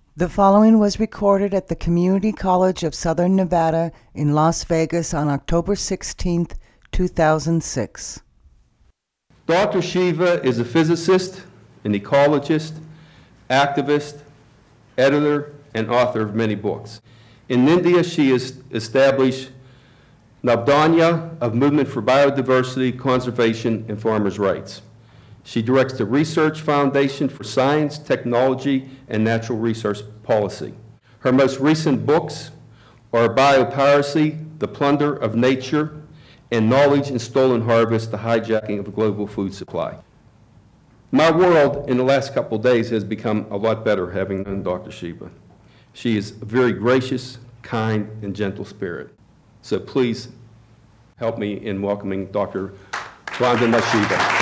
The following was recorded at the Community College of Southern Nevada in Las Vegas on October 16, 2006. Dr. Shiva is a physicist, an ecologist, activist, editor, and author of many books. In India, she has established Navdanya, a movement for biodiversity, conservation, and farmers' rights. She directs the Research Foundation for Science, Technology, and Natural Resource Policy. Her most recent books are Biopiracy, The Plunder of Nature, and Knowledge and Stolen Harvest, The Hijacking of the Global Food Supply. My world in the last couple of days has become a lot better having known Dr. Shiva. She is a very gracious, kind, and gentle spirit. So please help me in welcoming Dr. Vandana Shiva.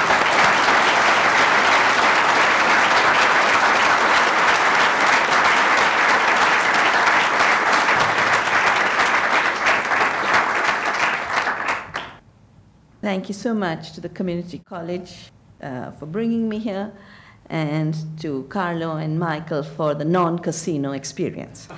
Thank you so much to the Community College for bringing me here, and to Carlo and Michael for the non-casino experience.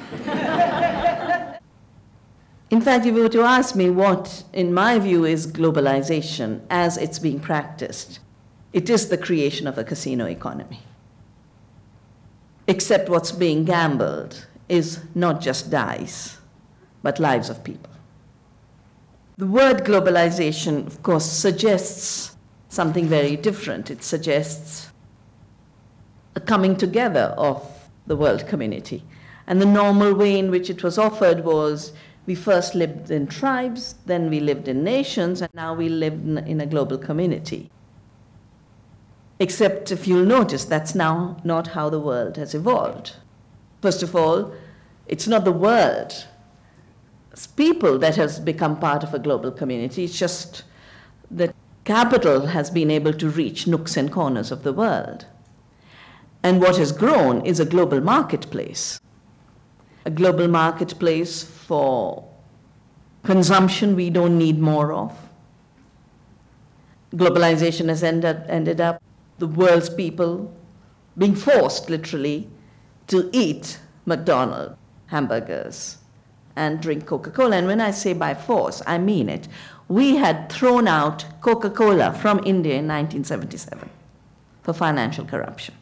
In fact, if you were to ask me what, in my view, is globalization as it's being practiced, it is the creation of a casino economy. Except what's being gambled is not just dice, but lives of people. The word globalization, of course, suggests something very different. It suggests a coming together of the world community. And the normal way in which it was offered was we first lived in tribes, then we lived in nations, and now we live in a global community. Except if you'll notice, that's now not how the world has evolved. First of all, it's not the world. It's people that has become part of a global community. It's just that capital has been able to reach nooks and corners of the world. And what has grown is a global marketplace. A global marketplace for consumption we don't need more of. Globalization has ended up the world's people being forced, literally, to eat McDonald's hamburgers and drink Coca-Cola. And when I say by force, I mean it. We had thrown out Coca-Cola from India in 1977 for financial corruption.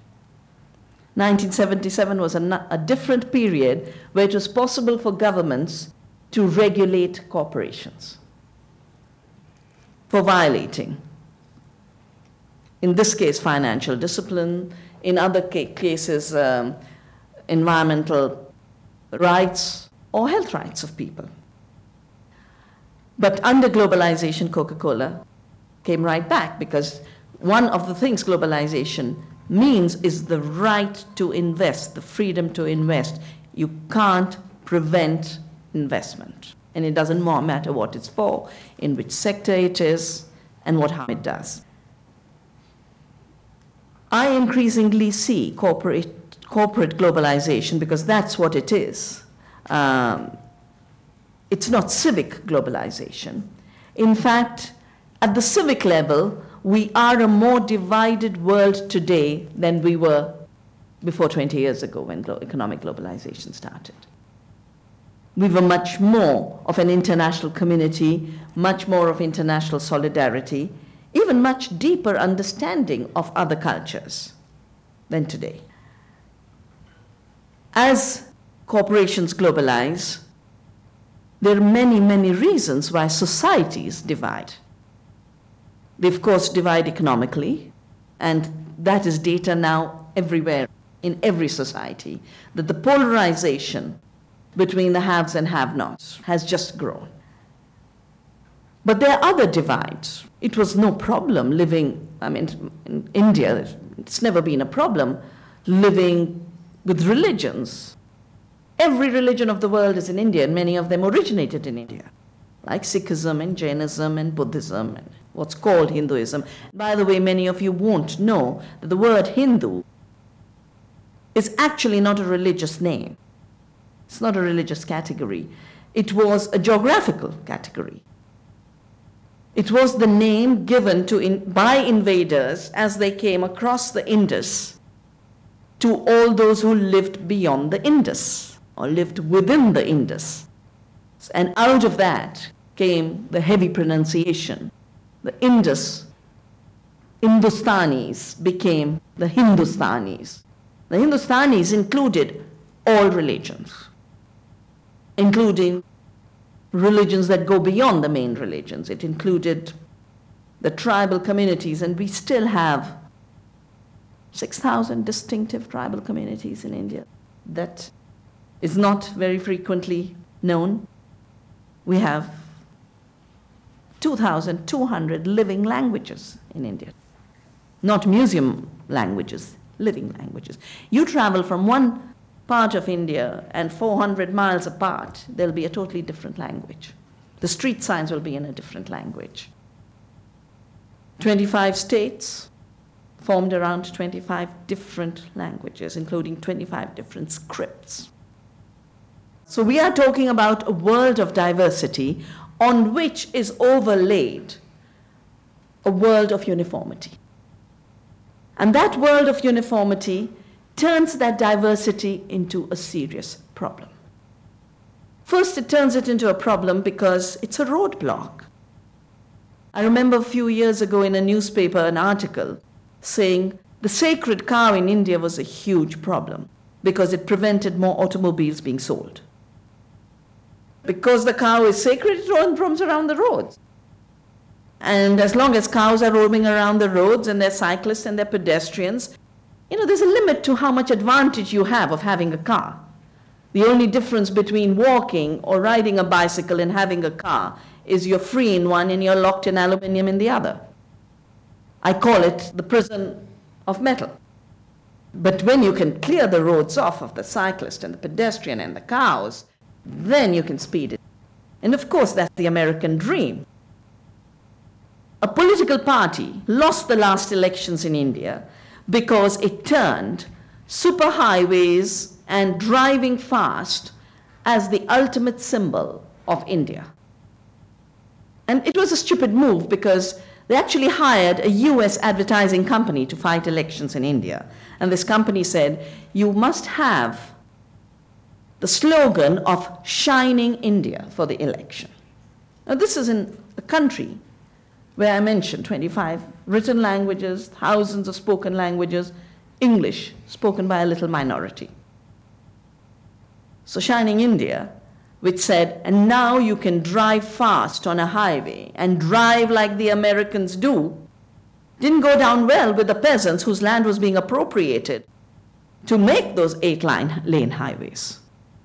1977 was a different period where it was possible for governments to regulate corporations for violating, in this case, financial discipline, in other cases, environmental rights, or health rights of people. But under globalization, Coca-Cola came right back, because one of the things globalization means is the right to invest, the freedom to invest. You can't prevent investment. And it doesn't matter what it's for, in which sector it is, and what harm it does. I increasingly see corporate globalization, because that's what it is. It's not civic globalization. In fact, at the civic level, we are a more divided world today than we were before 20 years ago when economic globalization started. We were much more of an international community, much more of international solidarity, even much deeper understanding of other cultures than today. As corporations globalize, there are many, many reasons why societies divide. They, of course, divide economically, and that is data now everywhere, in every society, that the polarization between the haves and have-nots has just grown. But there are other divides. It was no problem living, in India, it's never been a problem living with religions. Every religion of the world is in India, and many of them originated in India, like Sikhism and Jainism and Buddhism and what's called Hinduism. By the way, many of you won't know that the word Hindu is actually not a religious name. It's not a religious category. It was a geographical category. It was the name given by invaders as they came across the Indus to all those who lived beyond the Indus or lived within the Indus. And out of that came the heavy pronunciation. The Hindustanis became the Hindustanis. The Hindustanis included all religions, including religions that go beyond the main religions. It included the tribal communities, and we still have 6,000 distinctive tribal communities in India. That is not very frequently known. We have 2,200 living languages in India. Not museum languages, living languages. You travel from one part of India and 400 miles apart, there'll be a totally different language. The street signs will be in a different language. 25 states formed around 25 different languages, including 25 different scripts. So we are talking about a world of diversity on which is overlaid a world of uniformity. And that world of uniformity turns that diversity into a serious problem. First, it turns it into a problem because it's a roadblock. I remember a few years ago in a newspaper an article saying the sacred cow in India was a huge problem because it prevented more automobiles being sold. Because the cow is sacred, it roams around the roads. And as long as cows are roaming around the roads and they're cyclists and they're pedestrians, there's a limit to how much advantage you have of having a car. The only difference between walking or riding a bicycle and having a car is you're free in one and you're locked in aluminium in the other. I call it the prison of metal. But when you can clear the roads off of the cyclist and the pedestrian and the cows, then you can speed it. And of course, that's the American dream. A political party lost the last elections in India because it turned superhighways and driving fast as the ultimate symbol of India. And it was a stupid move because they actually hired a US advertising company to fight elections in India. And this company said, you must have the slogan of Shining India for the election. Now this is in a country where I mentioned 25 written languages, thousands of spoken languages, English spoken by a little minority. So Shining India, which said, and now you can drive fast on a highway and drive like the Americans do, didn't go down well with the peasants whose land was being appropriated to make those 8-lane highways.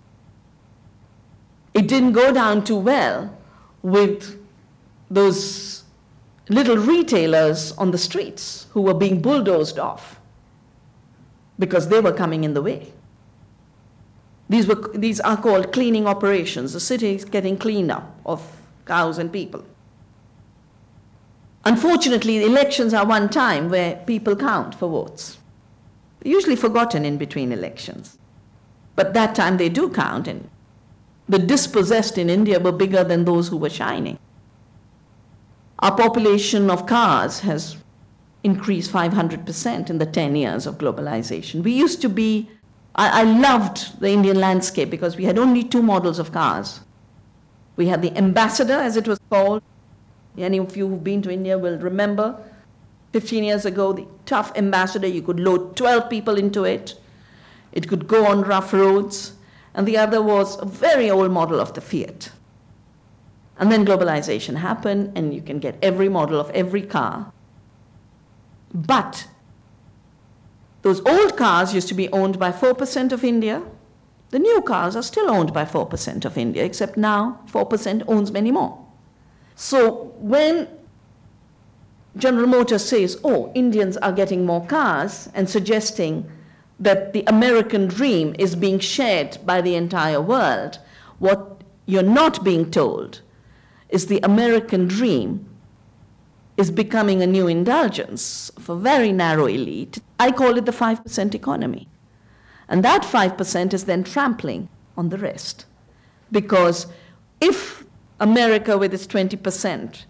It didn't go down too well with those little retailers on the streets who were being bulldozed off because they were coming in the way. These are called cleaning operations. The city is getting cleaned up of cows and people. Unfortunately, elections are one time where people count for votes. They're usually forgotten in between elections. But that time they do count, and the dispossessed in India were bigger than those who were shining. Our population of cars has increased 500% in the 10 years of globalization. We used to be, I loved the Indian landscape because we had only 2 models of cars. We had the Ambassador, as it was called. Any of you who've been to India will remember 15 years ago, the tough Ambassador, you could load 12 people into it. It could go on rough roads. And the other was a very old model of the Fiat. And then globalization happened, and you can get every model of every car. But those old cars used to be owned by 4% of India. The new cars are still owned by 4% of India, except now 4% owns many more. So when General Motors says, oh, Indians are getting more cars, and suggesting that the American dream is being shared by the entire world, what you're not being told is the American dream is becoming a new indulgence of a very narrow elite. I call it the 5% economy. And that 5% is then trampling on the rest. Because if America with its 20%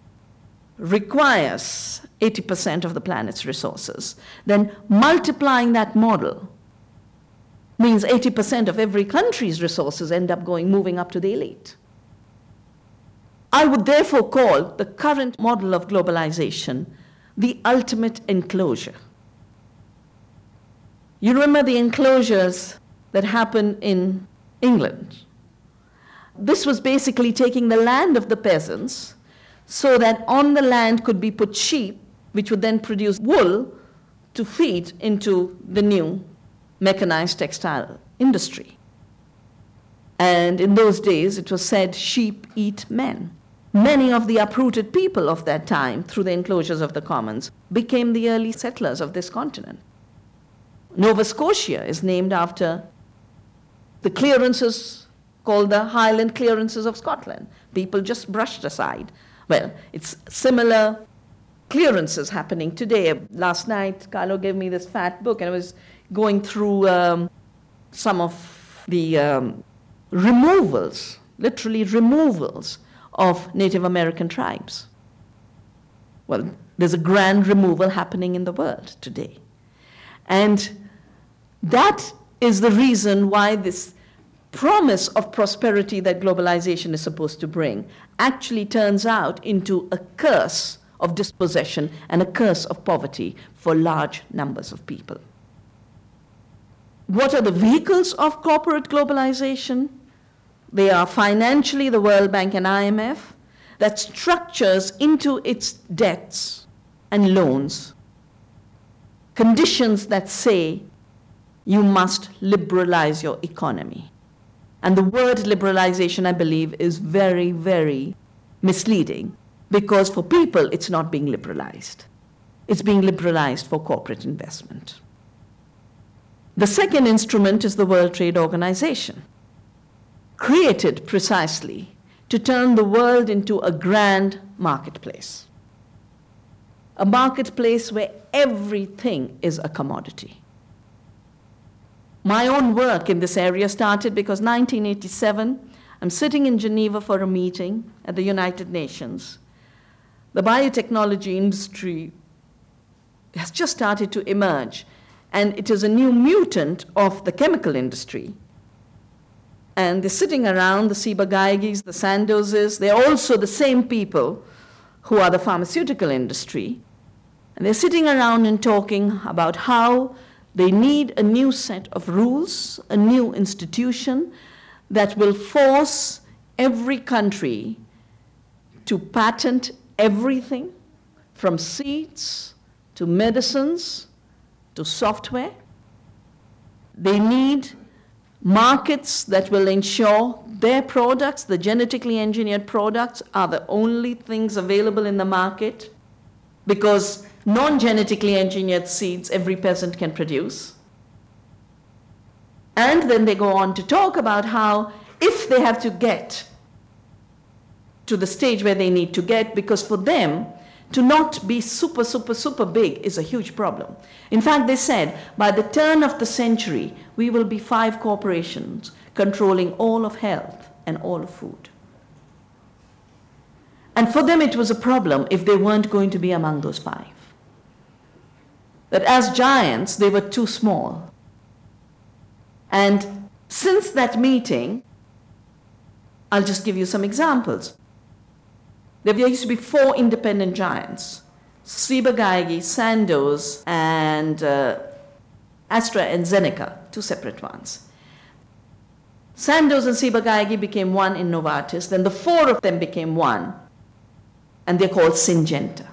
requires 80% of the planet's resources, then multiplying that model means 80% of every country's resources end up moving up to the elite. I would therefore call the current model of globalization the ultimate enclosure. You remember the enclosures that happened in England? This was basically taking the land of the peasants so that on the land could be put sheep, which would then produce wool to feed into the new mechanized textile industry. And in those days, it was said, sheep eat men. Many of the uprooted people of that time, through the enclosures of the commons, became the early settlers of this continent. Nova Scotia is named after the clearances called the Highland Clearances of Scotland. People just brushed aside. Well, it's similar clearances happening today. Last night, Carlo gave me this fat book, and I was going through some of the removals, literally removals, of Native American tribes. Well, there's a grand removal happening in the world today. And that is the reason why this promise of prosperity that globalization is supposed to bring actually turns out into a curse of dispossession and a curse of poverty for large numbers of people. What are the vehicles of corporate globalization? They are financially the World Bank and IMF that structures into its debts and loans conditions that say you must liberalize your economy. And the word liberalization, I believe, is very, very misleading, because for people it's not being liberalized. It's being liberalized for corporate investment. The second instrument is the World Trade Organization, created precisely to turn the world into a grand marketplace. A marketplace where everything is a commodity. My own work in this area started because 1987, I'm sitting in Geneva for a meeting at the United Nations. The biotechnology industry has just started to emerge, and it is a new mutant of the chemical industry. And they're sitting around, the Ciba-Geigys, the Sandozes, they're also the same people who are the pharmaceutical industry. And they're sitting around and talking about how they need a new set of rules, a new institution that will force every country to patent everything from seeds to medicines to software. They need markets that will ensure their products, the genetically engineered products, are the only things available in the market, because non-genetically engineered seeds every peasant can produce. And then they go on to talk about how if they have to get to the stage where they need to get, because for them, to not be super, super, super big is a huge problem. In fact, they said, by the turn of the century, we will be 5 corporations controlling all of health and all of food. And for them, it was a problem if they weren't going to be among those 5. That as giants, they were too small. And since that meeting, I'll just give you some examples. There used to be 4 independent giants, Ciba-Geigy, Sandoz, and AstraZeneca, 2 separate ones. Sandoz and Ciba-Geigy became one in Novartis, then the 4 of them became one, and they're called Syngenta.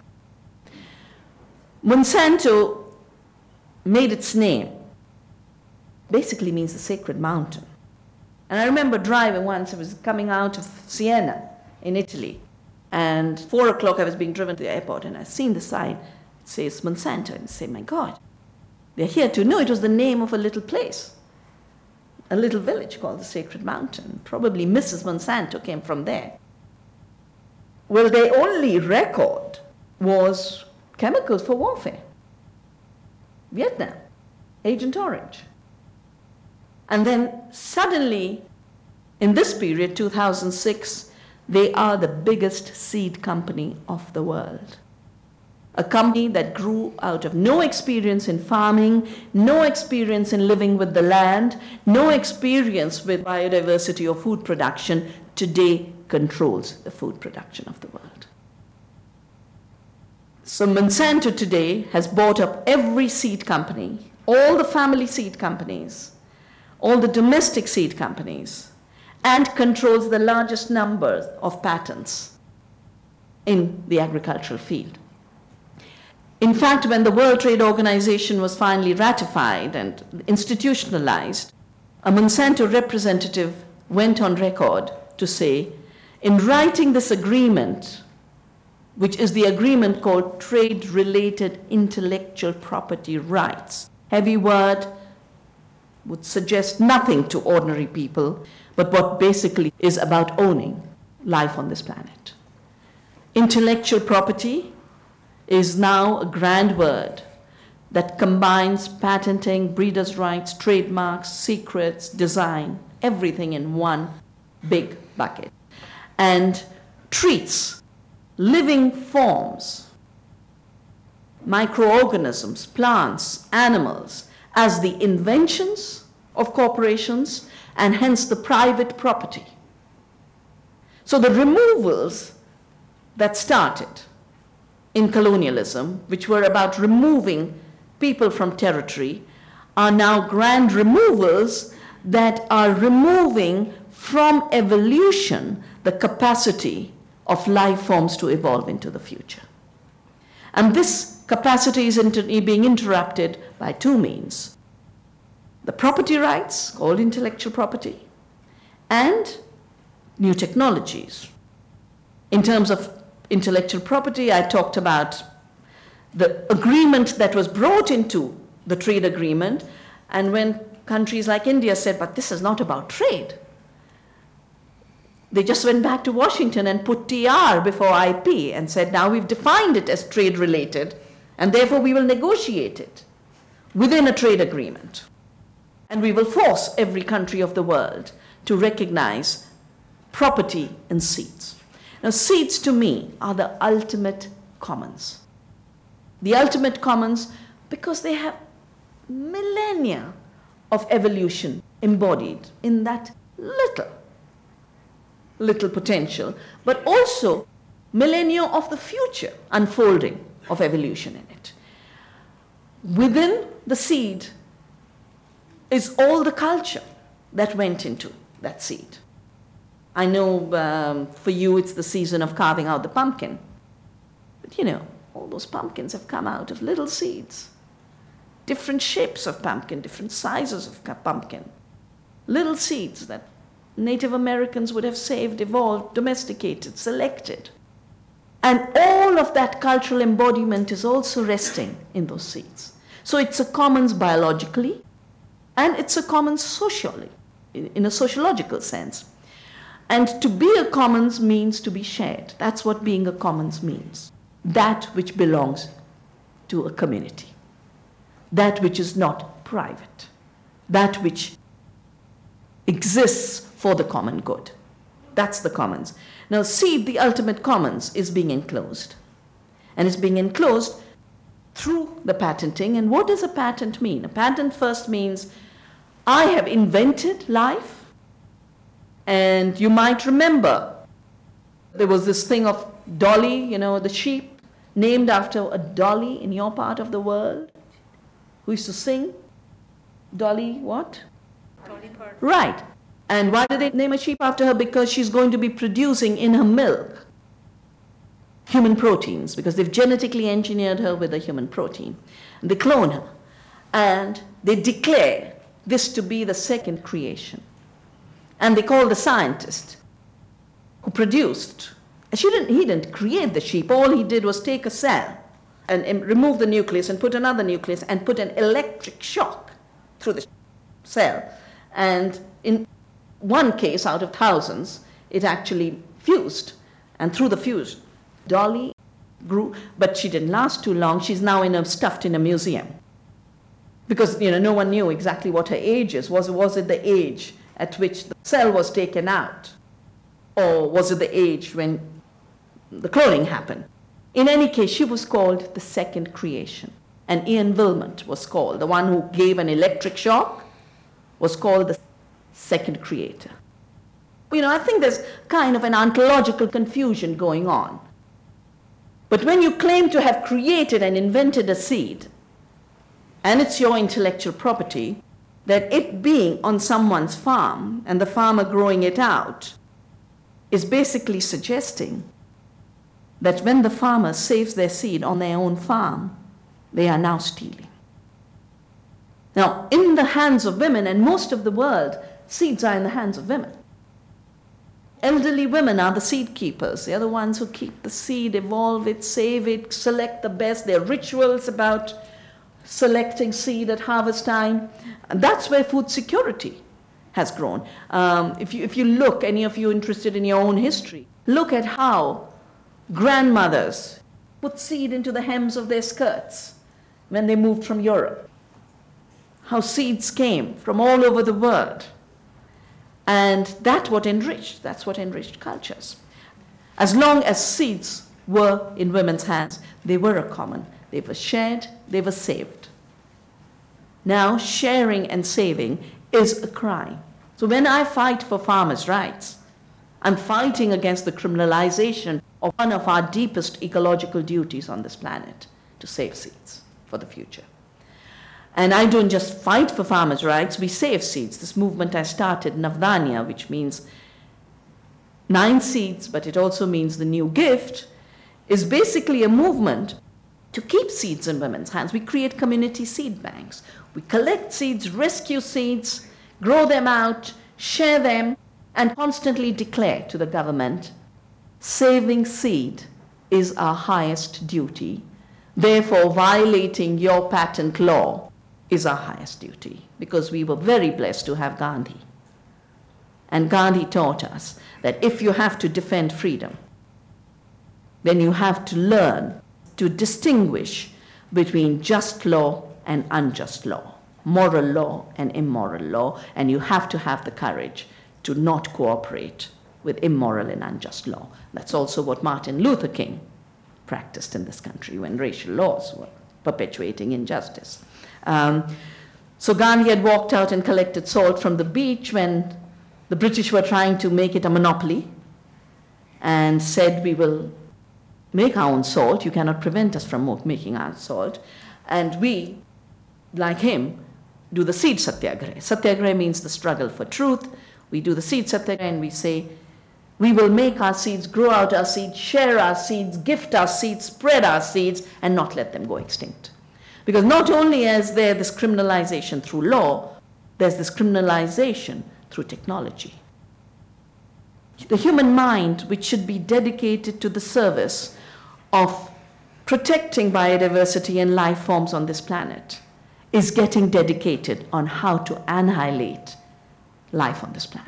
Monsanto made its name, basically means the sacred mountain. And I remember driving once, I was coming out of Siena in Italy, and 4 o'clock I was being driven to the airport, and I seen the sign, it says Monsanto, and I say, my God, they're here too. No, it was the name of a little place, a little village called the Sacred Mountain. Probably Mrs. Monsanto came from there. Well, their only record was chemicals for warfare. Vietnam, Agent Orange. And then suddenly, in this period, 2006, they are the biggest seed company of the world. A company that grew out of no experience in farming, no experience in living with the land, no experience with biodiversity or food production, today controls the food production of the world. So Monsanto today has bought up every seed company, all the family seed companies, all the domestic seed companies, and controls the largest number of patents in the agricultural field. In fact, when the World Trade Organization was finally ratified and institutionalized, a Monsanto representative went on record to say, in writing this agreement, which is the agreement called Trade-Related Intellectual Property Rights, heavy word, would suggest nothing to ordinary people, but what basically is about owning life on this planet. Intellectual property is now a grand word that combines patenting, breeders' rights, trademarks, secrets, design, everything in one big bucket, and treats living forms, microorganisms, plants, animals, as the inventions of corporations and hence the private property. So the removals that started in colonialism, which were about removing people from territory, are now grand removals that are removing from evolution the capacity of life forms to evolve into the future. And this capacity is being interrupted by two means: the property rights, called intellectual property, and new technologies. In terms of intellectual property, I talked about the agreement that was brought into the trade agreement, and when countries like India said, but this is not about trade, they just went back to Washington and put TR before IP and said, now we've defined it as trade related, and therefore we will negotiate it within a trade agreement. And we will force every country of the world to recognize property in seeds. Now, seeds to me are the ultimate commons. The ultimate commons because they have millennia of evolution embodied in that little potential, but also millennia of the future unfolding of evolution in it. Within the seed is all the culture that went into that seed. I know for you it's the season of carving out the pumpkin, but you know, all those pumpkins have come out of little seeds. Different shapes of pumpkin, different sizes of pumpkin. Little seeds that Native Americans would have saved, evolved, domesticated, selected. And all of that cultural embodiment is also resting in those seeds. So it's a commons biologically, and it's a commons socially, in a sociological sense. And to be a commons means to be shared. That's what being a commons means. That which belongs to a community. That which is not private. That which exists for the common good. That's the commons. Now, seed, the ultimate commons, is being enclosed. And it's being enclosed through the patenting. And what does a patent mean? A patent first means I have invented life. And you might remember there was this thing of Dolly, you know, the sheep, named after a Dolly in your part of the world, who used to sing. Dolly what? Dolly Parton. Right. And why did they name a sheep after her? Because she's going to be producing in her milk human proteins, because they've genetically engineered her with a human protein. And they clone her. And they declare this to be the second creation. And they call the scientist who produced. He didn't create the sheep. All he did was take a cell and remove the nucleus and put another nucleus and put an electric shock through the cell. And in one case out of thousands, it actually fused. And through the fuse, Dolly grew, but she didn't last too long. She's now stuffed in a museum. Because no one knew exactly what her age is. Was it the age at which the cell was taken out? Or was it the age when the cloning happened? In any case, she was called the second creation. And Ian Wilmot was called, the one who gave an electric shock, was called the second creator. I think there's kind of an ontological confusion going on. But when you claim to have created and invented a seed, and it's your intellectual property, that it being on someone's farm and the farmer growing it out is basically suggesting that when the farmer saves their seed on their own farm, they are now stealing. Now, in the hands of women, and most of the world, seeds are in the hands of women. Elderly women are the seed keepers. They are the ones who keep the seed, evolve it, save it, select the best. There are rituals about selecting seed at harvest time. And that's where food security has grown. If you look, any of you interested in your own history, look at how grandmothers put seed into the hems of their skirts when they moved from Europe. How seeds came from all over the world. And that's what enriched cultures. As long as seeds were in women's hands, they were a common. They were shared, they were saved. Now, sharing and saving is a crime. So when I fight for farmers' rights, I'm fighting against the criminalization of one of our deepest ecological duties on this planet, to save seeds for the future. And I don't just fight for farmers' rights, we save seeds. This movement I started, Navdanya, which means 9 seeds, but it also means the new gift, is basically a movement to keep seeds in women's hands. We create community seed banks. We collect seeds, rescue seeds, grow them out, share them, and constantly declare to the government, saving seed is our highest duty. Therefore, violating your patent law is our highest duty, because we were very blessed to have Gandhi. And Gandhi taught us that if you have to defend freedom, then you have to learn to distinguish between just law and unjust law, moral law and immoral law, and you have to have the courage to not cooperate with immoral and unjust law. That's also what Martin Luther King practiced in this country when racial laws were perpetuating injustice. So Gandhi had walked out and collected salt from the beach when the British were trying to make it a monopoly, and said, we will make our own salt. You cannot prevent us from making our salt. And we, like him, do the seed satyagraha. Satyagraha means the struggle for truth. We do the seed satyagraha and we say, we will make our seeds, grow out our seeds, share our seeds, gift our seeds, spread our seeds, and not let them go extinct. Because not only is there this criminalization through law, there's this criminalization through technology. The human mind, which should be dedicated to the service of protecting biodiversity and life forms on this planet, is getting dedicated on how to annihilate life on this planet.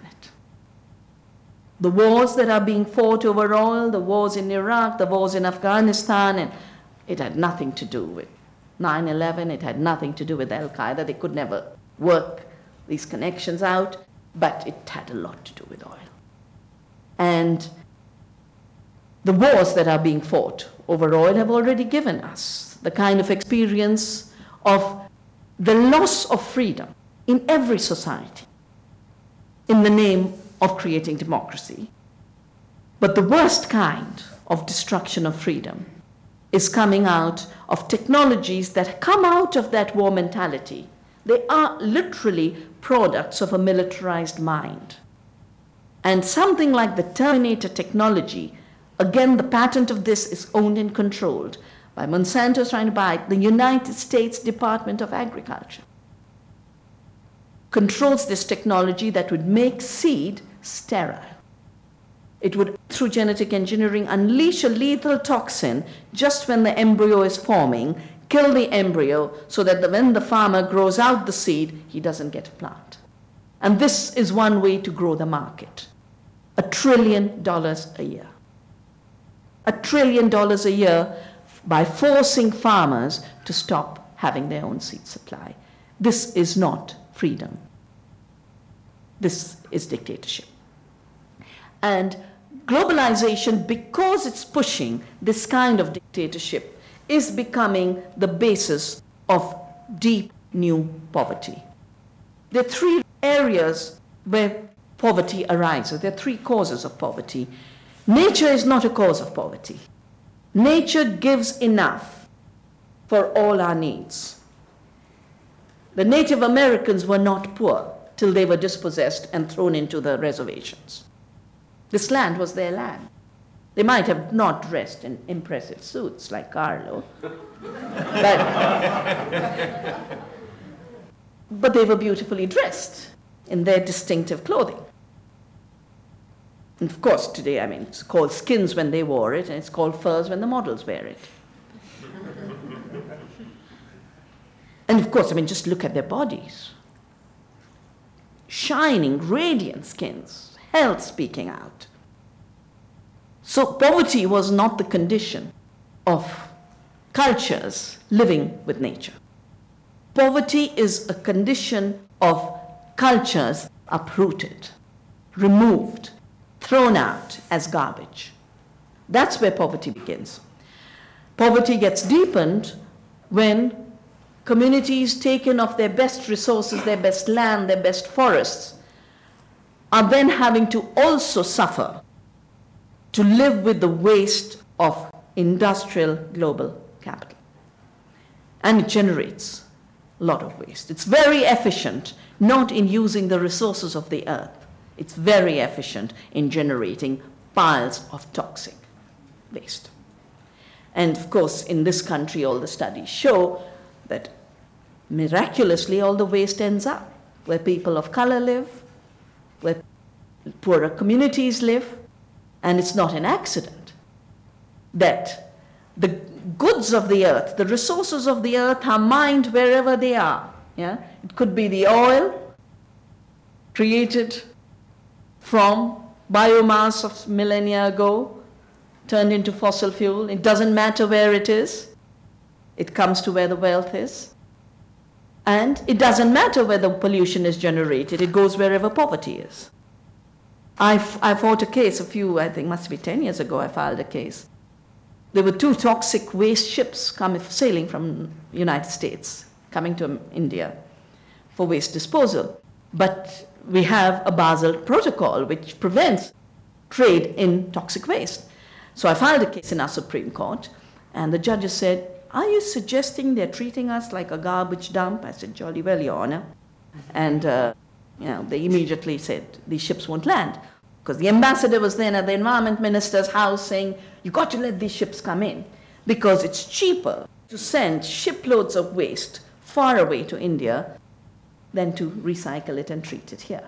The wars that are being fought over oil, the wars in Iraq, the wars in Afghanistan, and it had nothing to do with 9/11, it had nothing to do with Al-Qaeda. They could never work these connections out, but it had a lot to do with oil. And the wars that are being fought over oil have already given us the kind of experience of the loss of freedom in every society in the name of creating democracy. But the worst kind of destruction of freedom is coming out of technologies that come out of that war mentality. They are literally products of a militarized mind. And something like the Terminator technology, again, the patent of this is owned and controlled by Monsanto trying to buy the United States Department of Agriculture. Controls this technology that would make seed sterile. It would, through genetic engineering, unleash a lethal toxin just when the embryo is forming, kill the embryo so that when the farmer grows out the seed, he doesn't get a plant. And this is one way to grow the market. $1 trillion a year. $1 trillion a year by forcing farmers to stop having their own seed supply. This is not freedom. This is dictatorship. And globalization, because it's pushing this kind of dictatorship, is becoming the basis of deep new poverty. There are three areas where poverty arises. There are three causes of poverty. Nature is not a cause of poverty. Nature gives enough for all our needs. The Native Americans were not poor till they were dispossessed and thrown into the reservations. This land was their land. They might have not dressed in impressive suits like Carlo, but they were beautifully dressed in their distinctive clothing. And of course, today, it's called skins when they wore it, and it's called furs when the models wear it. And of course, just look at their bodies. Shining, radiant skins, health speaking out. So poverty was not the condition of cultures living with nature. Poverty is a condition of cultures uprooted, removed, thrown out as garbage. That's where poverty begins. Poverty gets deepened when communities taken of their best resources, their best land, their best forests, are then having to also suffer to live with the waste of industrial global capital. And it generates a lot of waste. It's very efficient, not in using the resources of the earth. It's very efficient in generating piles of toxic waste. And of course, in this country, all the studies show that miraculously all the waste ends up where people of color live, where poorer communities live, and it's not an accident that the goods of the earth, the resources of the earth are mined wherever they are. Yeah? It could be the oil created from biomass of millennia ago, turned into fossil fuel. It doesn't matter where it is. It comes to where the wealth is. And it doesn't matter where the pollution is generated. It goes wherever poverty is. I fought a case I think must be 10 years ago, I filed a case. There were 2 toxic waste ships sailing from the United States, coming to India for waste disposal. But we have a Basel Protocol which prevents trade in toxic waste. So I filed a case in our Supreme Court, and the judges said, "Are you suggesting they're treating us like a garbage dump?" I said, "Jolly well, Your Honor." And they immediately said, "These ships won't land." Because the ambassador was then at the environment minister's house saying, "You've got to let these ships come in, because it's cheaper to send shiploads of waste far away to India than to recycle it and treat it here."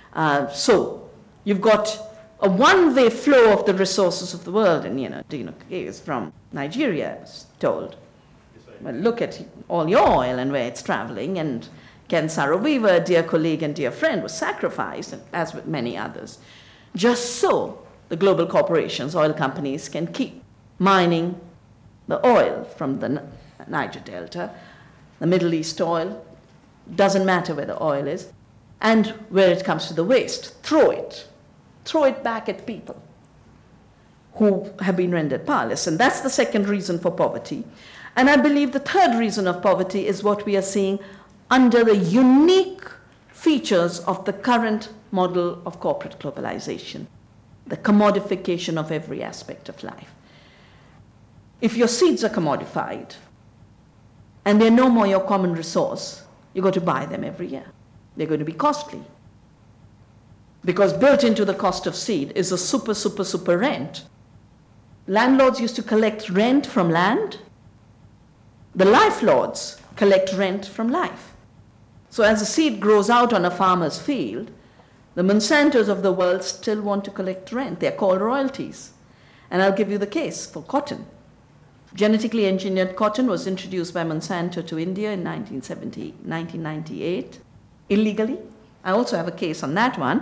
So you've got a one-way flow of the resources of the world. And, case from Nigeria, I was told, well, look at all your oil and where it's traveling. And Ken Saro-Wiwa, a dear colleague and dear friend, was sacrificed, as with many others, just so the global corporations, oil companies, can keep mining the oil from the Niger Delta, the Middle East oil. Doesn't matter where the oil is. And where it comes to the waste, throw it back at people who have been rendered powerless. And that's the second reason for poverty. And I believe the third reason of poverty is what we are seeing under the unique features of the current model of corporate globalization, the commodification of every aspect of life. If your seeds are commodified and they're no more your common resource, you've got to buy them every year. They're going to be costly. Because built into the cost of seed is a super rent. Landlords used to collect rent from land. The life lords collect rent from life. So as the seed grows out on a farmer's field, the Monsantos of the world still want to collect rent. They're called royalties. And I'll give you the case for cotton. Genetically engineered cotton was introduced by Monsanto to India in 1998, illegally. I also have a case on that one.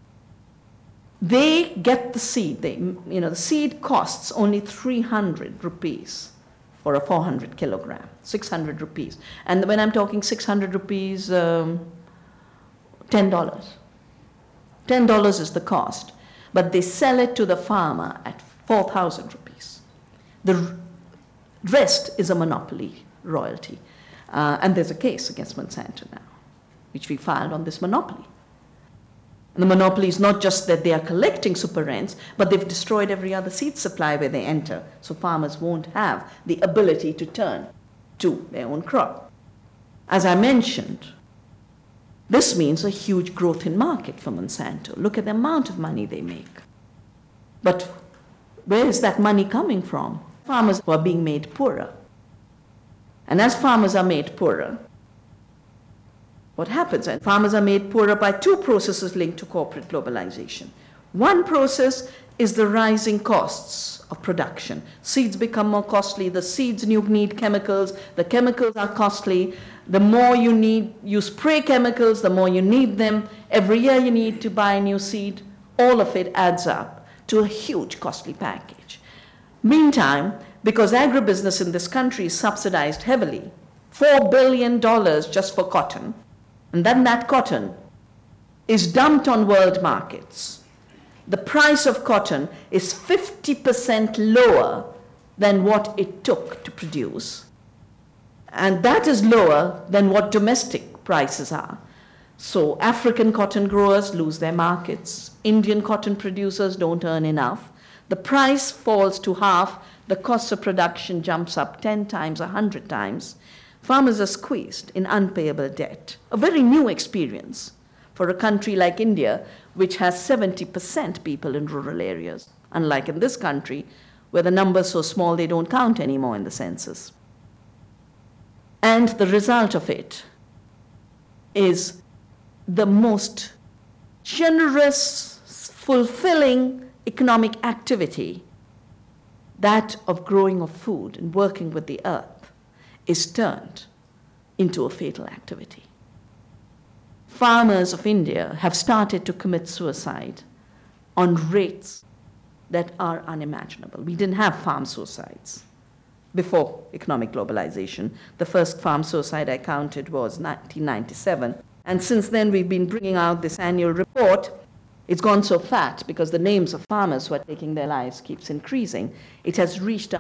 They get the seed. The seed costs only 300 rupees for a 400 kilogram, 600 rupees. And when I'm talking 600 rupees, $10. $10 is the cost. but they sell it to the farmer at 4,000 rupees. The rest is a monopoly royalty. And there's a case against Monsanto now, which we filed on this monopoly. And the monopoly is not just that they are collecting super rents, but they've destroyed every other seed supply where they enter, so farmers won't have the ability to turn to their own crop. As I mentioned, this means a huge growth in market for Monsanto. Look at the amount of money they make. But where is that money coming from? Farmers who are being made poorer. And as farmers are made poorer, what happens? And farmers are made poorer by two processes linked to corporate globalization. One process is the rising costs of production. Seeds become more costly. The seeds need chemicals. The chemicals are costly. The more you spray chemicals, the more you need them. Every year you need to buy a new seed. All of it adds up to a huge costly package. Meantime, because agribusiness in this country is subsidized heavily, $4 billion just for cotton, and then that cotton is dumped on world markets. The price of cotton is 50% lower than what it took to produce. And that is lower than what domestic prices are. So African cotton growers lose their markets. Indian cotton producers don't earn enough. The price falls to half. The cost of production jumps up 10 times, 100 times. Farmers are squeezed in unpayable debt, a very new experience for a country like India, which has 70% people in rural areas, unlike in this country, where the numbers are so small they don't count anymore in the census. And the result of it is the most generous, fulfilling economic activity, that of growing of food and working with the earth, is turned into a fatal activity. Farmers of India have started to commit suicide on rates that are unimaginable. We didn't have farm suicides before economic globalization. The first farm suicide I counted was 1997. And since then, we've been bringing out this annual report. It's gone so fat because the names of farmers who are taking their lives keeps increasing. It has reached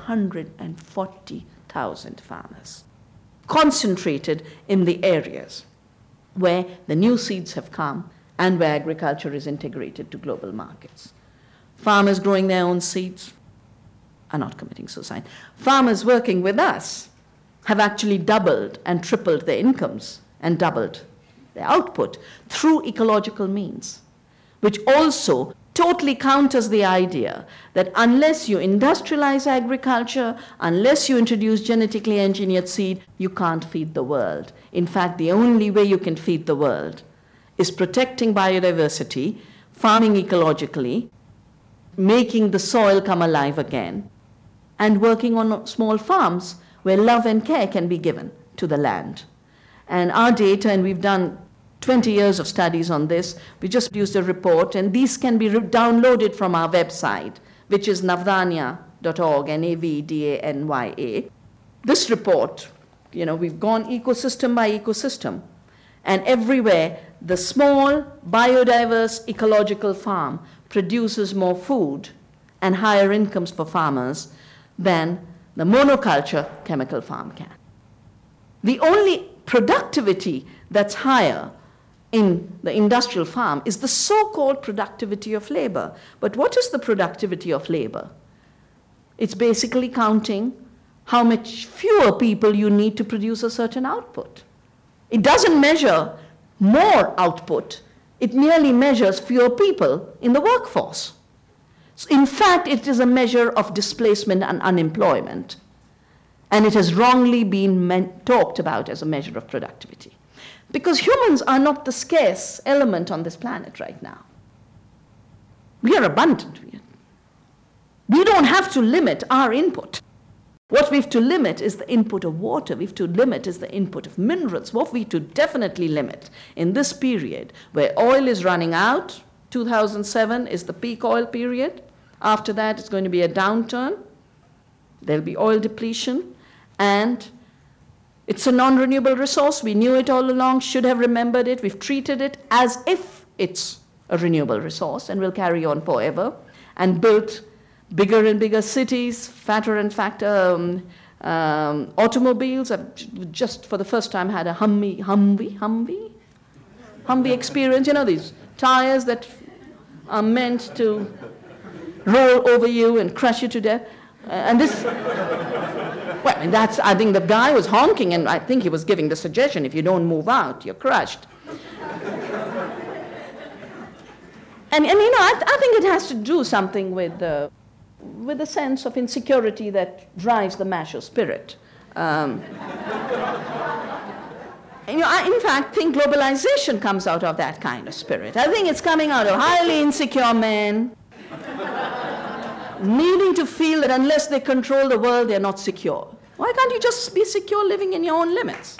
140,000 farmers, concentrated in the areas where the new seeds have come and where agriculture is integrated to global markets. Farmers growing their own seeds are not committing suicide. Farmers working with us have actually doubled and tripled their incomes and doubled their output through ecological means, which also totally counters the idea that unless you industrialize agriculture, unless you introduce genetically engineered seed, you can't feed the world. In fact, the only way you can feed the world is protecting biodiversity, farming ecologically, making the soil come alive again, and working on small farms where love and care can be given to the land. And our data, and we've done 20 years of studies on this. We just produced a report, and these can be downloaded from our website, which is navdanya.org, Navdanya. This report, we've gone ecosystem by ecosystem, and everywhere the small, biodiverse, ecological farm produces more food and higher incomes for farmers than the monoculture chemical farm can. The only productivity that's higher in the industrial farm is the so-called productivity of labor. But what is the productivity of labor? It's basically counting how much fewer people you need to produce a certain output. It doesn't measure more output. It merely measures fewer people in the workforce. So in fact, it is a measure of displacement and unemployment. And it has wrongly been talked about as a measure of productivity. Because humans are not the scarce element on this planet right now. We are abundant. We don't have to limit our input. What we have to limit is the input of water. We have to limit is the input of minerals. What we have to definitely limit in this period where oil is running out, 2007 is the peak oil period. After that, it's going to be a downturn. There'll be oil depletion, and it's a non-renewable resource. We knew it all along, should have remembered it. We've treated it as if it's a renewable resource and will carry on forever, and built bigger and bigger cities, fatter and fatter automobiles. I've just for the first time had a Humvee experience. You know, these tires that are meant to roll over you and crush you to death. And this, well, and that's, I think the guy was honking, and I think he was giving the suggestion, if you don't move out, you're crushed. And you know, I think it has to do something with the sense of insecurity that drives the macho spirit. You know, I, in fact, think globalization comes out of that kind of spirit. I think it's coming out of highly insecure men needing to feel that unless they control the world, they're not secure. Why can't you just be secure living in your own limits?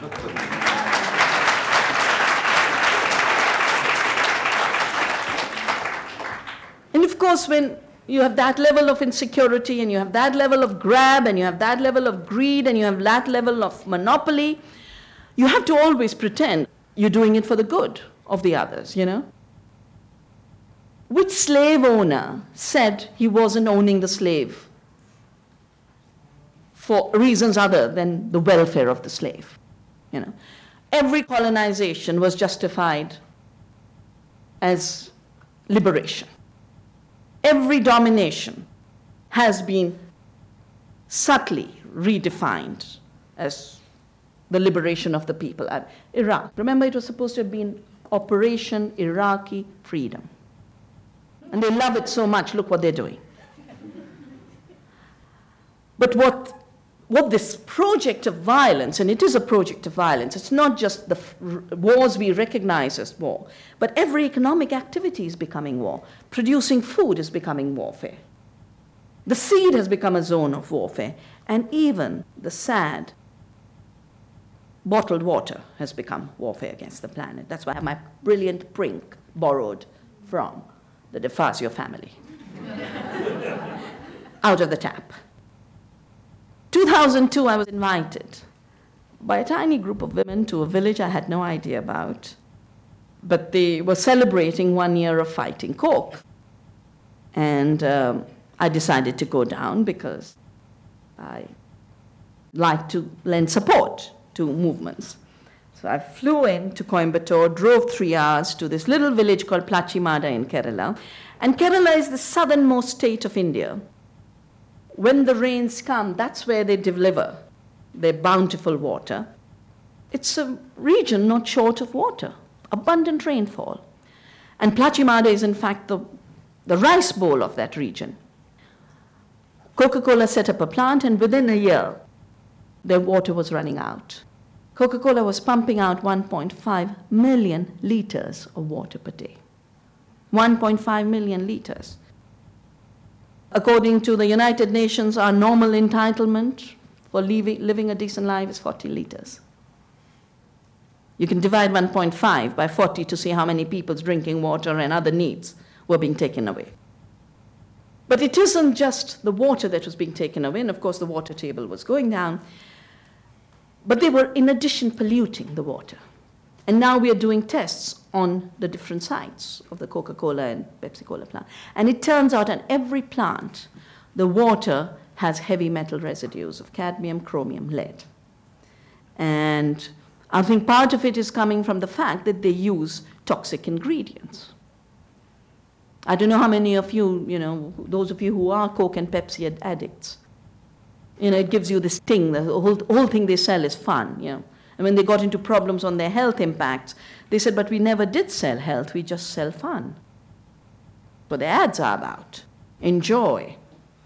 And of course, when you have that level of insecurity, and you have that level of grab, and you have that level of greed, and you have that level of monopoly, you have to always pretend you're doing it for the good of the others, you know? Which slave owner said he wasn't owning the slave for reasons other than the welfare of the slave? You know, every colonization was justified as liberation. Every domination has been subtly redefined as the liberation of the people. Iraq, remember, it was supposed to have been Operation Iraqi Freedom. And they love it so much, look what they're doing. But what this project of violence, and it is a project of violence, it's not just the wars we recognize as war, but every economic activity is becoming war. Producing food is becoming warfare. The seed has become a zone of warfare, and even the sad bottled water has become warfare against the planet. That's why I have my brilliant Prink borrowed from the De Fazio family out of the tap. 2002, I was invited by a tiny group of women to a village I had no idea about, but they were celebrating 1 year of fighting coke. And I decided to go down because I like to lend support to movements. So I flew into Coimbatore, drove 3 hours to this little village called Plachimada in Kerala. And Kerala is the southernmost state of India. When the rains come, that's where they deliver their bountiful water. It's a region not short of water, abundant rainfall. And Plachimada is in fact the rice bowl of that region. Coca-Cola set up a plant, and within a year, their water was running out. Coca-Cola was pumping out 1.5 million liters of water per day. 1.5 million liters. According to the United Nations, our normal entitlement for living a decent life is 40 liters. You can divide 1.5 by 40 to see how many people's drinking water and other needs were being taken away. But it isn't just the water that was being taken away, and of course the water table was going down, but they were in addition polluting the water. And now we are doing tests on the different sites of the Coca-Cola and Pepsi-Cola plant. And it turns out on every plant, the water has heavy metal residues of cadmium, chromium, lead. And I think part of it is coming from the fact that they use toxic ingredients. I don't know how many of you, those of you who are Coke and Pepsi addicts, it gives you this sting. The whole thing they sell is fun, And when they got into problems on their health impacts, they said, but we never did sell health, we just sell fun. But the ads are about. Enjoy.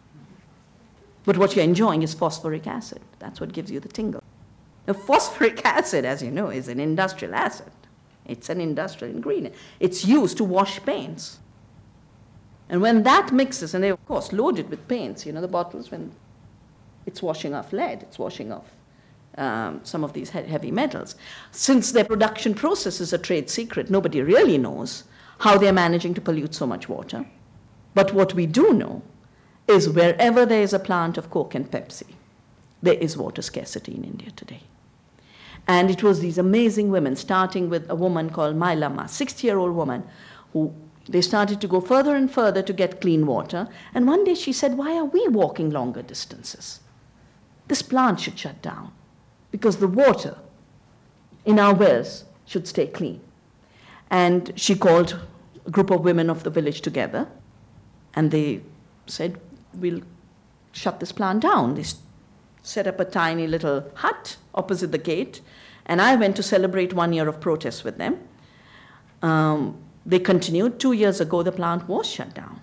But what you're enjoying is phosphoric acid. That's what gives you the tingle. Now, phosphoric acid, as you know, is an industrial acid. It's an industrial ingredient. It's used to wash paints. And when that mixes, and they, of course, load it with paints, the bottles, when it's washing off lead, it's washing off some of these heavy metals. Since their production process is a trade secret, nobody really knows how they're managing to pollute so much water. But what we do know is wherever there is a plant of Coke and Pepsi, there is water scarcity in India today. And it was these amazing women, starting with a woman called Mailama, 60-year-old woman, They started to go further and further to get clean water. And one day she said, why are we walking longer distances? This plant should shut down because the water in our wells should stay clean. And she called a group of women of the village together, and they said, we'll shut this plant down. They set up a tiny little hut opposite the gate, and I went to celebrate 1 year of protest with them. They continued. 2 years ago, the plant was shut down.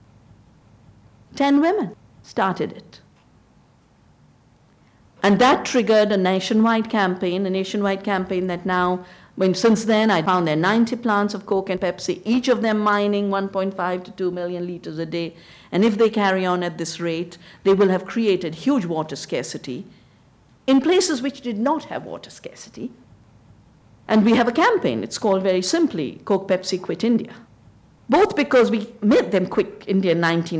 10 women started it. And that triggered a nationwide campaign that now, since then, I found there are 90 plants of Coke and Pepsi, each of them mining 1.5 to 2 million liters a day. And if they carry on at this rate, they will have created huge water scarcity in places which did not have water scarcity. And we have a campaign. It's called very simply, Coke, Pepsi, Quit India. Both because we made them quit India in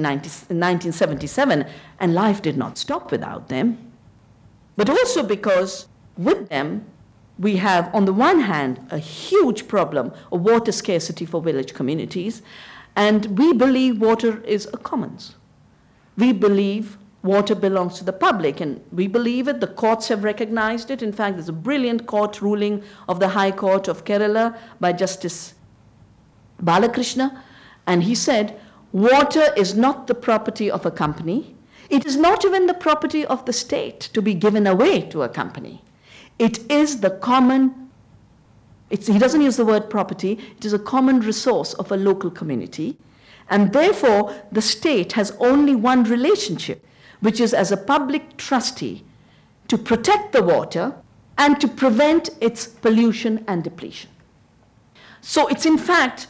1977, and life did not stop without them. But also because with them, we have, on the one hand, a huge problem of water scarcity for village communities, and we believe water is a commons. We believe water belongs to the public, and we believe it. The courts have recognized it. In fact, there's a brilliant court ruling of the High Court of Kerala by Justice Balakrishna, and he said, water is not the property of a company. It is not even the property of the state to be given away to a company. It is the common, he doesn't use the word property, it is a common resource of a local community. And therefore, the state has only one relationship, which is as a public trustee to protect the water and to prevent its pollution and depletion. So it's in fact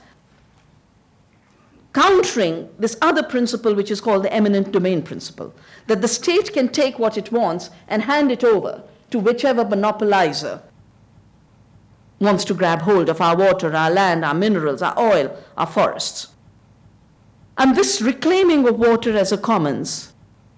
countering this other principle, which is called the eminent domain principle, that the state can take what it wants and hand it over to whichever monopolizer wants to grab hold of our water, our land, our minerals, our oil, our forests. And this reclaiming of water as a commons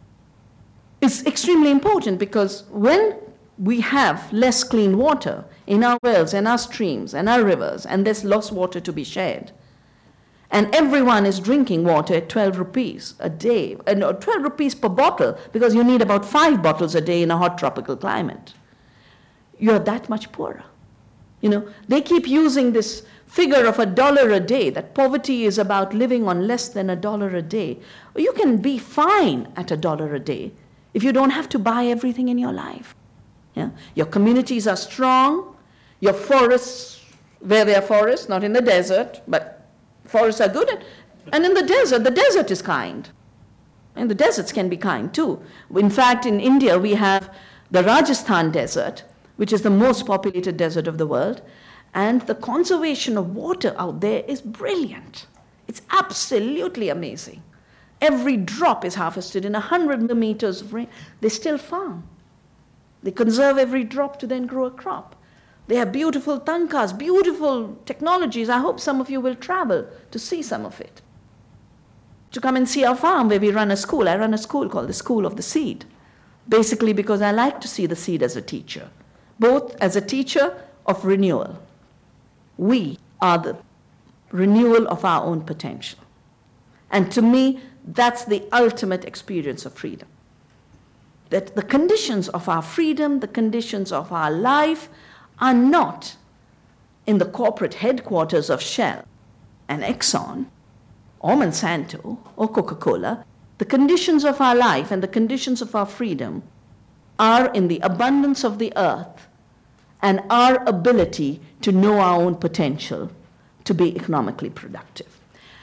is extremely important, because when we have less clean water in our wells and our streams and our rivers, and there's lost water to be shared, and everyone is drinking water at 12 rupees a day, and 12 rupees per bottle, because you need about 5 bottles a day in a hot tropical climate, you're that much poorer. They keep using this figure of $1 a day, that poverty is about living on less than $1 a day. You can be fine at $1 a day if you don't have to buy everything in your life. Yeah? Your communities are strong, your forests, where they are forests, not in the desert, but forests are good, and in the desert is kind. And the deserts can be kind too. In fact, in India, we have the Rajasthan desert, which is the most populated desert of the world, and the conservation of water out there is brilliant. It's absolutely amazing. Every drop is harvested in 100 millimeters of rain. They still farm. They conserve every drop to then grow a crop. They have beautiful tankas, beautiful technologies. I hope some of you will travel to see some of it. To come and see our farm where we run a school. I run a school called the School of the Seed. Basically because I like to see the seed as a teacher, both as a teacher of renewal. We are the renewal of our own potential. And to me, that's the ultimate experience of freedom. That the conditions of our freedom, the conditions of our life, are not in the corporate headquarters of Shell and Exxon or Monsanto or Coca-Cola. The conditions of our life and the conditions of our freedom are in the abundance of the earth and our ability to know our own potential to be economically productive.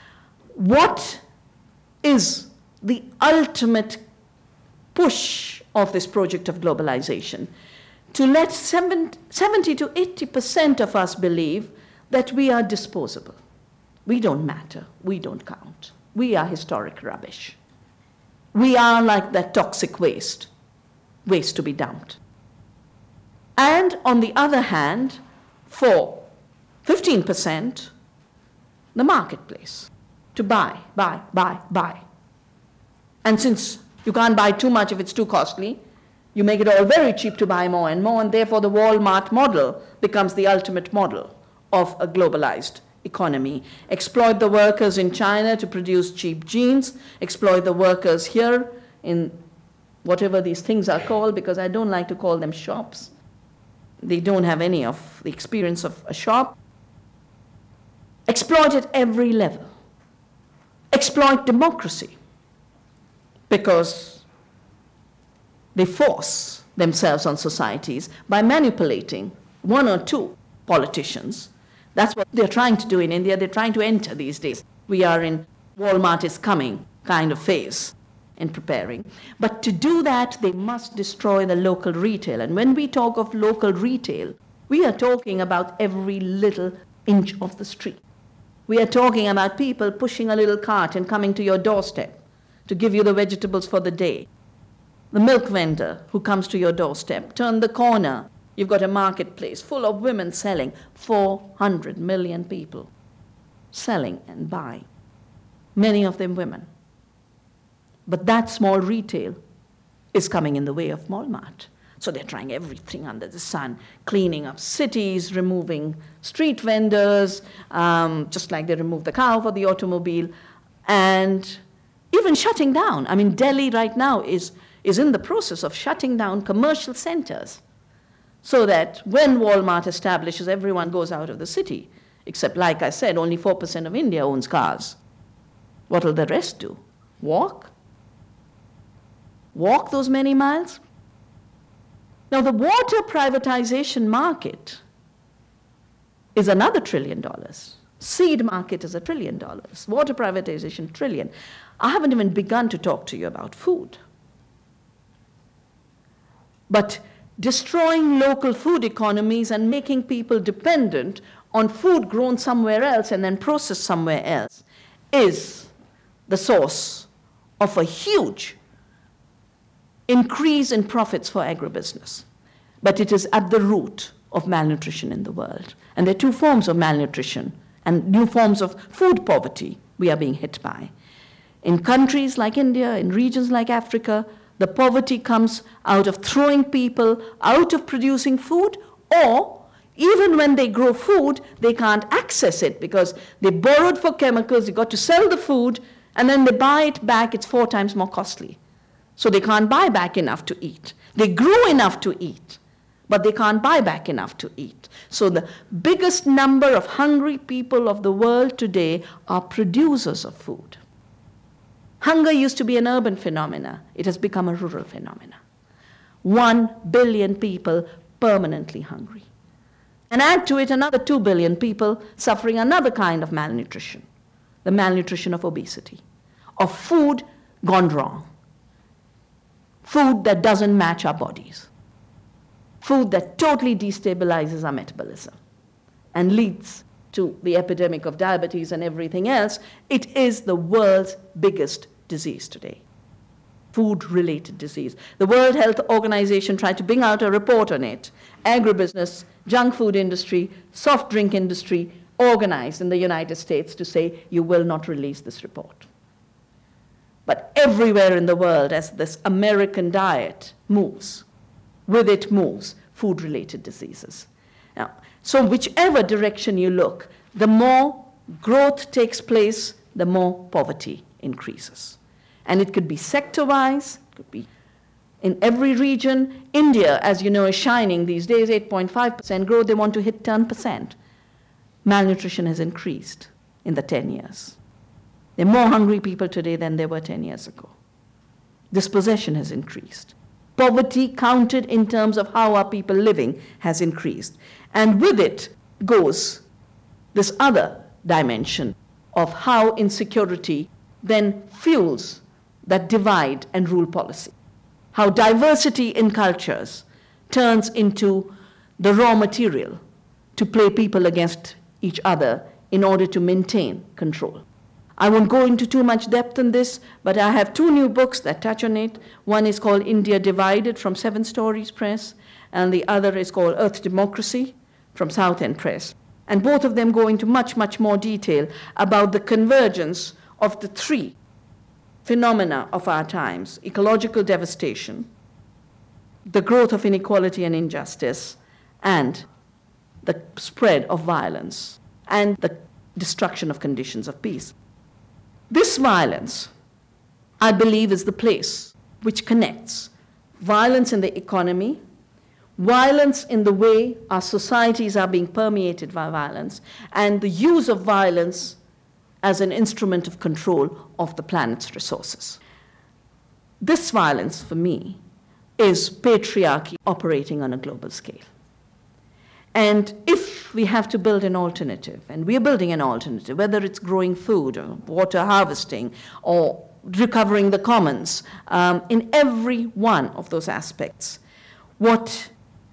What is the ultimate push of this project of globalization? To let 70 to 80% of us believe that we are disposable. We don't matter. We don't count. We are historic rubbish. We are like that toxic waste to be dumped. And on the other hand, for 15%, the marketplace, to buy. And since you can't buy too much if it's too costly, you make it all very cheap to buy more and more, and therefore the Walmart model becomes the ultimate model of a globalized economy. Exploit the workers in China to produce cheap jeans, exploit the workers here in whatever these things are called, because I don't like to call them shops. They don't have any of the experience of a shop. Exploit at every level. Exploit democracy, because they force themselves on societies by manipulating one or two politicians. That's what they're trying to do in India. They're trying to enter these days. We are in Walmart is coming kind of phase in preparing. But to do that, they must destroy the local retail. And when we talk of local retail, we are talking about every little inch of the street. We are talking about people pushing a little cart and coming to your doorstep to give you the vegetables for the day. The milk vendor who comes to your doorstep. Turn the corner, you've got a marketplace full of women selling. 400 million people selling and buying, many of them women. But that small retail is coming in the way of Walmart. So they're trying everything under the sun, cleaning up cities, removing street vendors, just like they removed the cow for the automobile, and even shutting down. I mean, Delhi right now is in the process of shutting down commercial centers so that when Walmart establishes, everyone goes out of the city. Except, like I said, only 4% of India owns cars. What will the rest do? Walk? Walk those many miles? Now, the water privatization market is another $1 trillion. Seed market is $1 trillion. Water privatization, $1 trillion. I haven't even begun to talk to you about food. But destroying local food economies and making people dependent on food grown somewhere else and then processed somewhere else is the source of a huge increase in profits for agribusiness. But it is at the root of malnutrition in the world. And there are two forms of malnutrition and new forms of food poverty we are being hit by. In countries like India, in regions like Africa, the poverty comes out of throwing people out of producing food, or even when they grow food, they can't access it because they borrowed for chemicals, they got to sell the food, and then they buy it back, it's 4 times more costly. So they can't buy back enough to eat. They grew enough to eat, but they can't buy back enough to eat. So the biggest number of hungry people of the world today are producers of food. Hunger used to be an urban phenomenon. It has become a rural phenomenon. 1 billion people permanently hungry. And add to it another 2 billion people suffering another kind of malnutrition, the malnutrition of obesity, of food gone wrong, food that doesn't match our bodies, food that totally destabilizes our metabolism and leads to the epidemic of diabetes and everything else. It is the world's biggest disease today, food-related disease. The World Health Organization tried to bring out a report on it. Agribusiness, junk food industry, soft drink industry organized in the United States to say, you will not release this report. But everywhere in the world, as this American diet moves, with it moves food-related diseases. Now, so whichever direction you look, the more growth takes place, the more poverty increases. And it could be sector-wise, it could be in every region. India, as you know, is shining these days, 8.5% growth. They want to hit 10%. Malnutrition has increased in the 10 years. There are more hungry people today than there were 10 years ago. Dispossession has increased. Poverty counted in terms of how are people living has increased. And with it goes this other dimension of how insecurity then fuels that divide and rule policy. How diversity in cultures turns into the raw material to play people against each other in order to maintain control. I won't go into too much depth in this, but I have 2 new books that touch on it. One is called India Divided from 7 Stories Press, and the other is called Earth Democracy from South End Press. And both of them go into much, much more detail about the convergence of the 3 phenomena of our times: ecological devastation, the growth of inequality and injustice, and the spread of violence, and the destruction of conditions of peace. This violence, I believe, is the place which connects violence in the economy, violence in the way our societies are being permeated by violence, and the use of violence as an instrument of control of the planet's resources. This violence, for me, is patriarchy operating on a global scale. And if we have to build an alternative, and we are building an alternative, whether it's growing food or water harvesting or recovering the commons, in every one of those aspects, what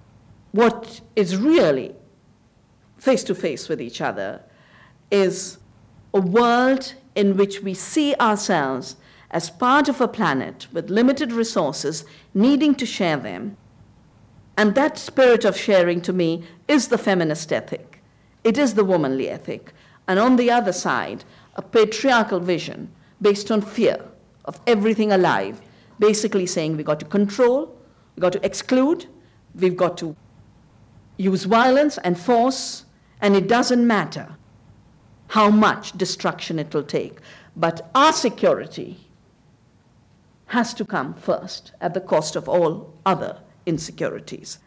is really face-to-face with each other is a world in which we see ourselves as part of a planet with limited resources, needing to share them. And that spirit of sharing, to me, is the feminist ethic. It is the womanly ethic. And on the other side, a patriarchal vision based on fear of everything alive, basically saying we've got to control, we've got to exclude, we've got to use violence and force, and it doesn't matter how much destruction it will take. But our security has to come first at the cost of all other insecurities.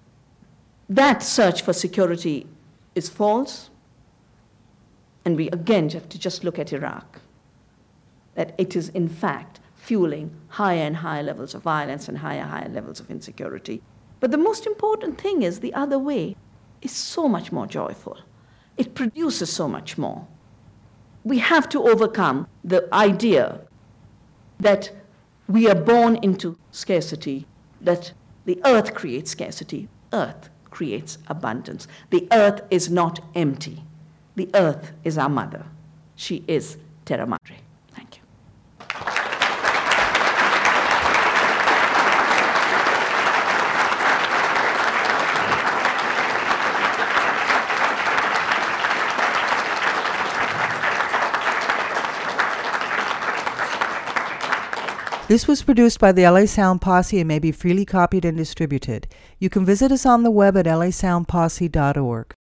That search for security is false, and we again have to just look at Iraq, that it is in fact fueling higher and higher levels of violence and higher levels of insecurity. But the most important thing is the other way is so much more joyful. It produces so much more. We have to overcome the idea that we are born into scarcity, that the earth creates scarcity. Earth creates abundance. The earth is not empty. The earth is our mother. She is Terra Madre. Thank you. This was produced by the LA Sound Posse and may be freely copied and distributed. You can visit us on the web at lasoundposse.org.